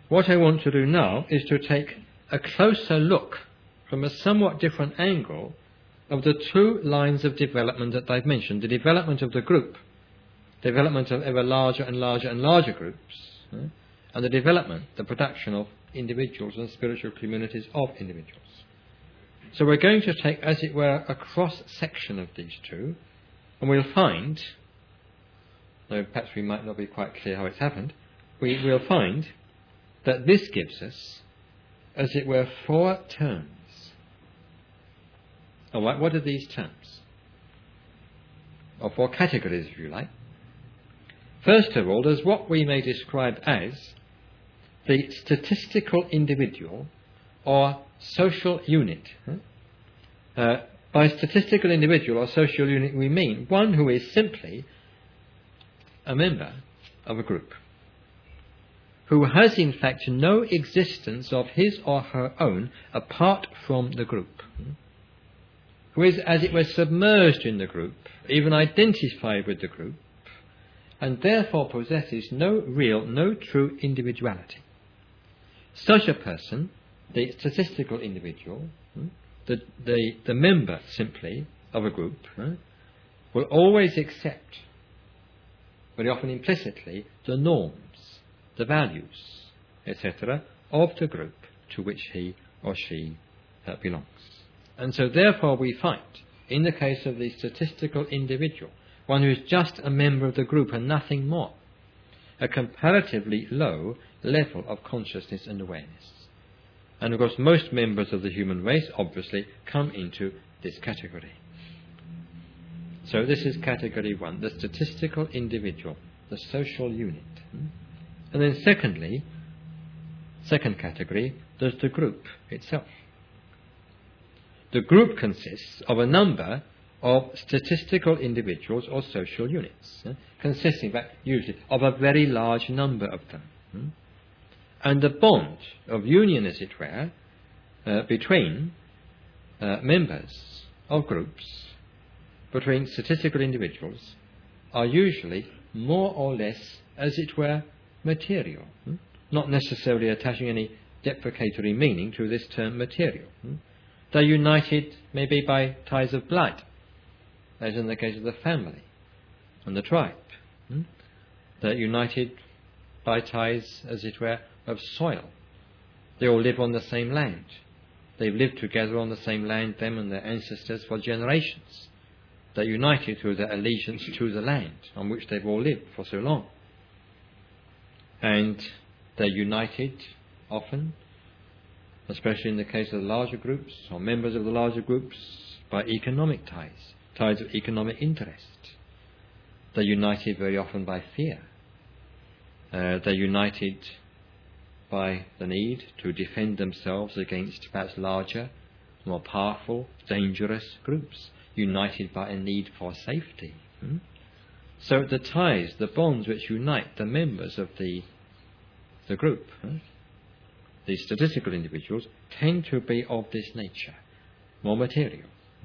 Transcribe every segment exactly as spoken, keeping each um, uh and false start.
what I want to do now is to take a closer look from a somewhat different angle of the two lines of development that I've mentioned, the development of the group, development of ever larger and larger and larger groups, eh, and the development, the production of individuals and spiritual communities of individuals. So we're going to take, as it were, a cross-section of these two, and we'll find, though perhaps we might not be quite clear how it's happened, we will find that this gives us, as it were, four terms. All right, what are these terms? Or four categories, if you like. First of all, there's what we may describe as the statistical individual or social unit. Uh, by statistical individual or social unit, we mean one who is simply a member of a group, who has in fact no existence of his or her own apart from the group, who is, as it were, submerged in the group, even identified with the group, and therefore possesses no real, no true individuality. Such a person, the statistical individual, the, the, the member simply of a group, will always accept, very often implicitly, the norms, the values, et cetera, of the group to which he or she uh, belongs. And so therefore we find, in the case of the statistical individual, one who is just a member of the group and nothing more, a comparatively low level of consciousness and awareness. And of course most members of the human race obviously come into this category. So this is category one, the statistical individual, the social unit. And then secondly, second category, there's the group itself. The group consists of a number of statistical individuals or social units, eh, consisting, in fact, usually of a very large number of them. Hmm? And the bond of union, as it were, uh, between uh, members of groups, between statistical individuals, are usually more or less, as it were, material, hmm? not necessarily attaching any deprecatory meaning to this term material. Hmm? They're united maybe by ties of blood, as in the case of the family and the tribe. Hmm? They're united by ties, as it were, of soil. They all live on the same land. They've lived together on the same land, them and their ancestors, for generations. They're united through their allegiance to the land on which they've all lived for so long. And they're united often, especially in the case of the larger groups or members of the larger groups, by economic ties, ties of economic interest. They're united very often by fear. Uh, they're united by the need to defend themselves against perhaps larger, more powerful, dangerous groups, united by a need for safety. Hmm? So the ties, the bonds which unite the members of the, the group, huh? the statistical individuals, tend to be of this nature, more material.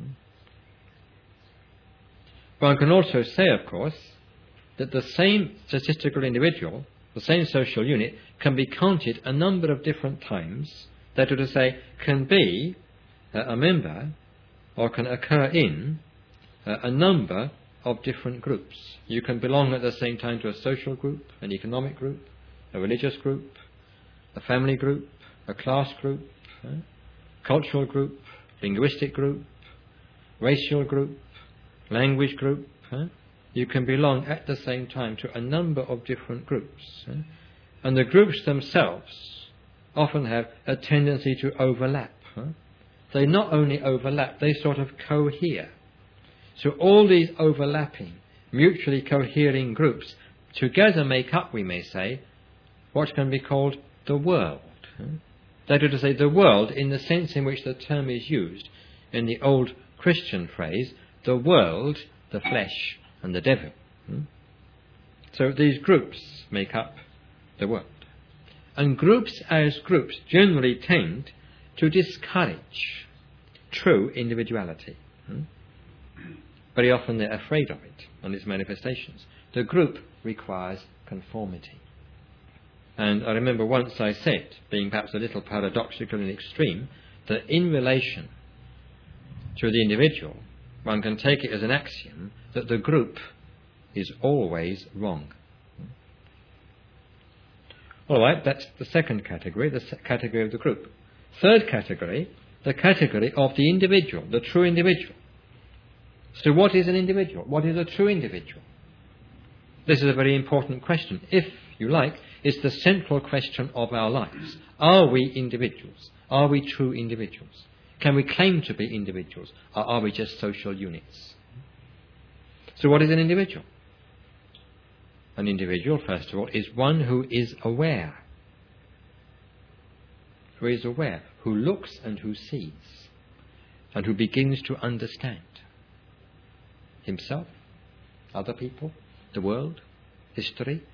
One can also say, of course, that the same statistical individual, the same social unit, can be counted a number of different times, that is to say, can be uh, a member or can occur in uh, a number of different groups. You can belong at the same time to a social group, an economic group, a religious group, a family group, a class group, uh, cultural group, linguistic group, racial group, language group. Uh, you can belong at the same time to a number of different groups. Uh, and the groups themselves often have a tendency to overlap. Uh, they not only overlap, they sort of cohere. So all these overlapping, mutually cohering groups together make up, we may say, what can be called the world. That is to say, the world in the sense in which the term is used in the old Christian phrase, the world, the flesh, and the devil. So these groups make up the world. And groups as groups generally tend to discourage true individuality. Very often they're afraid of it and its manifestations. The group requires conformity. And I remember once I said, being perhaps a little paradoxical and extreme, that in relation to the individual, one can take it as an axiom that the group is always wrong. All right, that's the second category, the category of the group. Third category, the category of the individual, the true individual. So what is an individual? What is a true individual? This is a very important question. If you like, it's the central question of our lives. Are we individuals? Are we true individuals? Can we claim to be individuals, or are we just social units? So what is an individual? An individual, first of all, is one who is aware. Who is aware, who looks and who sees, and who begins to understand himself, other people, the world, history.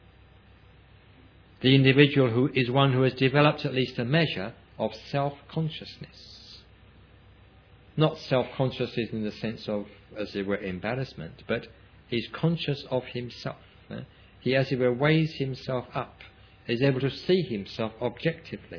The individual who is one who has developed at least a measure of self-consciousness. Not self-consciousness in the sense of, as it were, embarrassment, but he's conscious of himself. Eh? He, as it were, weighs himself up, is able to see himself objectively.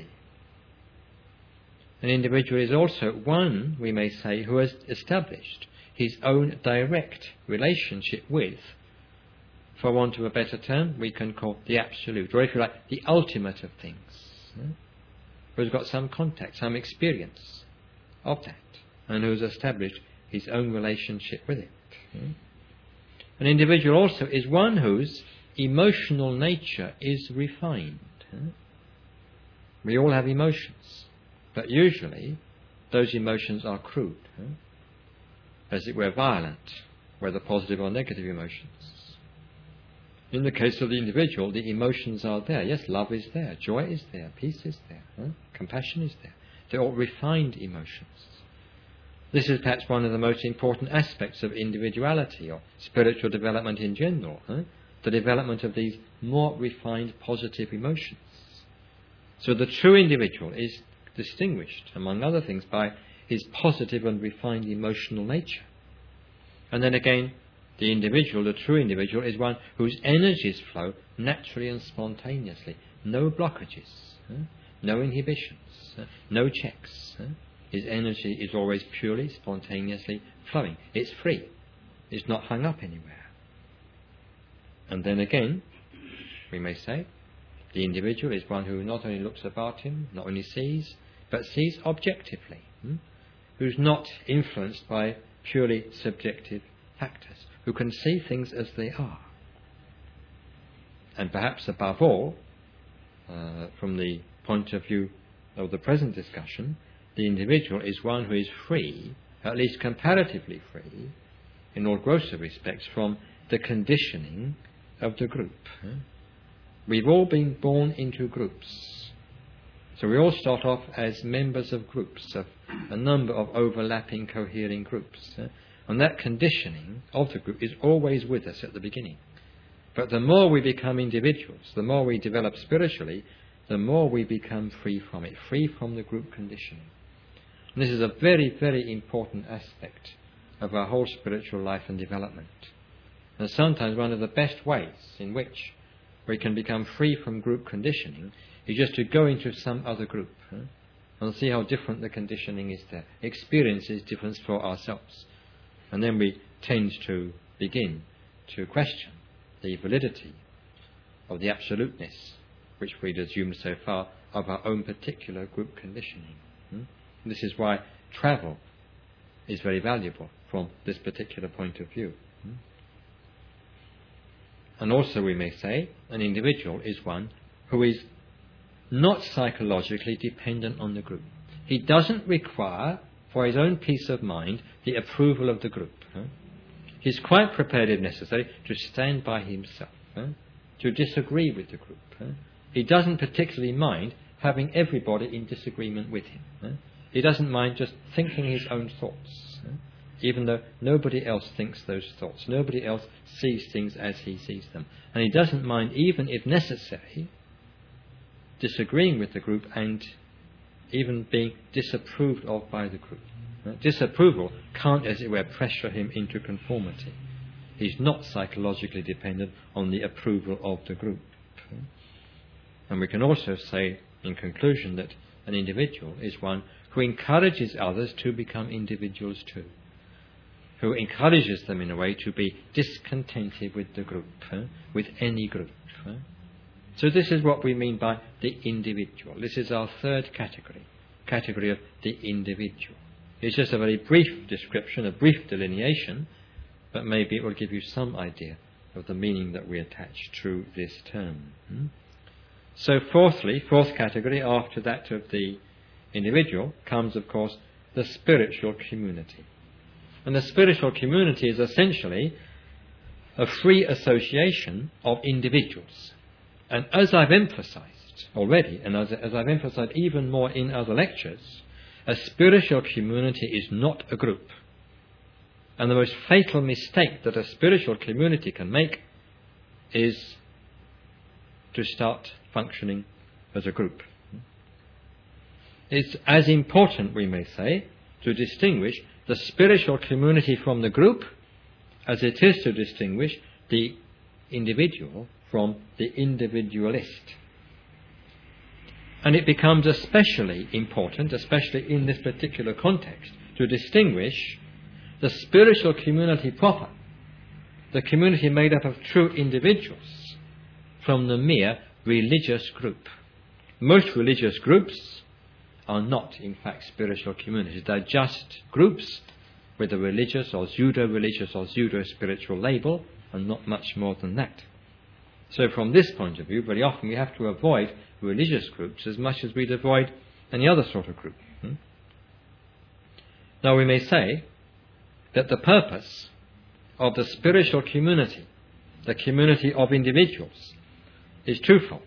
An individual is also one, we may say, who has established his own direct relationship with, for want of a better term, we can call the absolute, or if you like, the ultimate of things. Eh? Who has got some contact, some experience of that, and who has established his own relationship with it. Eh? An individual also is one whose emotional nature is refined. Eh? We all have emotions, but usually those emotions are crude, eh? as it were violent, whether positive or negative emotions. In the case of the individual, the emotions are there. Yes, love is there, joy is there, peace is there, eh? compassion is there. They're all refined emotions. This is perhaps one of the most important aspects of individuality or spiritual development in general, eh? the development of these more refined positive emotions. So the true individual is distinguished, among other things, by his positive and refined emotional nature. And then again, the individual, the true individual, is one whose energies flow naturally and spontaneously. No blockages, eh? no inhibitions, eh? no checks. Eh? His energy is always purely, spontaneously flowing. It's free. It's not hung up anywhere. And then again, we may say, the individual is one who not only looks about him, not only sees, but sees objectively, hmm? who's not influenced by purely subjective factors, who can see things as they are. And perhaps above all, uh, from the point of view of the present discussion, the individual is one who is free, at least comparatively free, in all grosser respects, from the conditioning of the group. We've all been born into groups. So we all start off as members of groups, of a number of overlapping, cohering groups. And that conditioning of the group is always with us at the beginning. But the more we become individuals, the more we develop spiritually, the more we become free from it, free from the group conditioning. And this is a very, very important aspect of our whole spiritual life and development. And sometimes one of the best ways in which we can become free from group conditioning is just to go into some other group, huh, and see how different the conditioning is there. Experience is different for ourselves. And then we tend to begin to question the validity of the absoluteness which we'd assumed so far of our own particular group conditioning. Hmm? This is why travel is very valuable from this particular point of view. Hmm? And also we may say an individual is one who is not psychologically dependent on the group. He doesn't require, for his own peace of mind, the approval of the group. Huh? He's quite prepared, if necessary, to stand by himself, huh? to disagree with the group. Huh? He doesn't particularly mind having everybody in disagreement with him. Huh? He doesn't mind just thinking his own thoughts, huh? even though nobody else thinks those thoughts. Nobody else sees things as he sees them. And he doesn't mind, even if necessary, disagreeing with the group and even being disapproved of by the group. Right? Disapproval can't, as it were, pressure him into conformity. He's not psychologically dependent on the approval of the group. And we can also say, in conclusion, that an individual is one who encourages others to become individuals too, who encourages them in a way to be discontented with the group, eh? with any group. Eh? So this is what we mean by the individual. This is our third category, category of the individual. It's just a very brief description, a brief delineation, but maybe it will give you some idea of the meaning that we attach to this term. Hmm? So fourthly, fourth category, after that of the individual, comes, of course, the spiritual community. And the spiritual community is essentially a free association of individuals. And as I've emphasized already, and as, as I've emphasized even more in other lectures, a spiritual community is not a group. And the most fatal mistake that a spiritual community can make is to start functioning as a group. It's as important, we may say, to distinguish the spiritual community from the group as it is to distinguish the individual from the individualist. And it becomes especially important, especially in this particular context, to distinguish the spiritual community proper, the community made up of true individuals, from the mere religious group. Most religious groups are not, in fact, spiritual communities. They're just groups with a religious or pseudo-religious or pseudo-spiritual label, and not much more than that. So from this point of view, very often we have to avoid religious groups as much as we'd avoid any other sort of group. Hmm? Now we may say that the purpose of the spiritual community, the community of individuals, is twofold.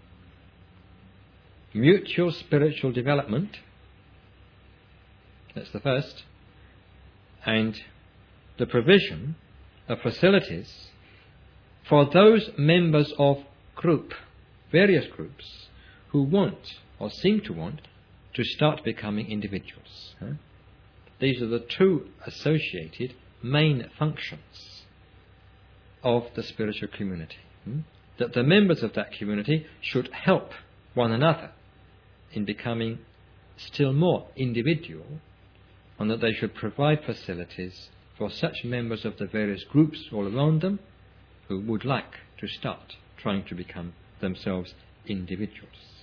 Mutual spiritual development, that's the first, and the provision of facilities for those members of group, various groups, who want or seem to want to start becoming individuals. Huh? These are the two associated main functions of the spiritual community. Hmm? That the members of that community should help one another in becoming still more individual, and that they should provide facilities for such members of the various groups all around them who would like to start trying to become themselves individuals.